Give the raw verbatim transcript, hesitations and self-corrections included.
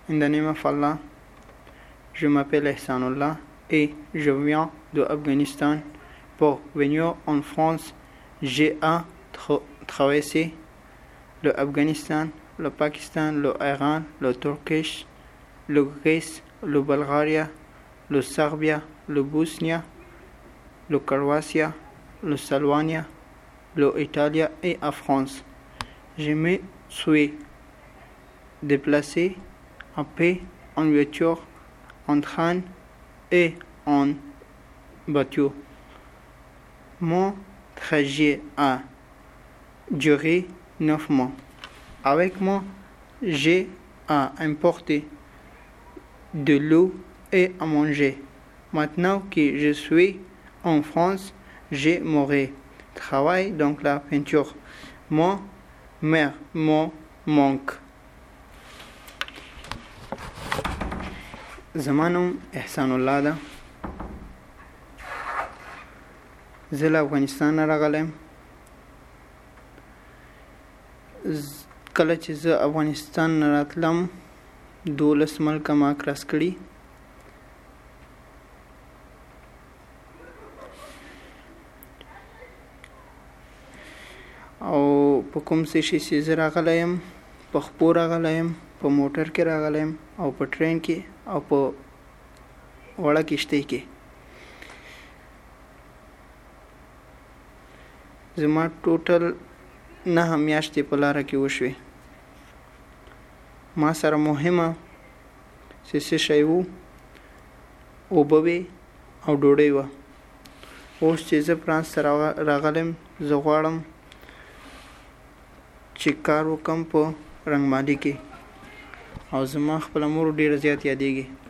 In the name of Allah, je m'appelle Ihsanullah et je viens de Afghanistan pour venir en France. J'ai à tra- traverser le Afghanistan, le Pakistan, le Iran, le Turquie, le Grèce, le Bulgarie, le Serbie, le Bosnie, le Croatie, le Slovénie, l'Italie et la France. Je me suis déplacé à pied, en voiture, en train et en bateau. Mon trajet a duré neuf mois. Avec moi, j'ai à importer de l'eau et à manger. Maintenant que je suis en France, j'ai mon travail dans la peinture. Mon mère me manque. زما نوم احسان الله ده. زه له افغانستان نه راغلی یم. کله چې زه افغانستان نه راتلم دولس ملکه ما کراس کړي. او په کوم څه شي چې زه راغلی یم، په خپو راغلی یم، په موټر کې راغلی یم او په ټرین کې او په وړه کشتۍ کې. زما ټوټل نهه میاشتې په لاره کې وشوې. ما سره مهمه چې څه شی و، اوبه وې او ډوډۍ وه. اوس چې زه فرانس ته راغلی یم، زه غواړم چې کار وکړم په رنګمالي کې او زما خپله مور ډېره زیات یادېږي.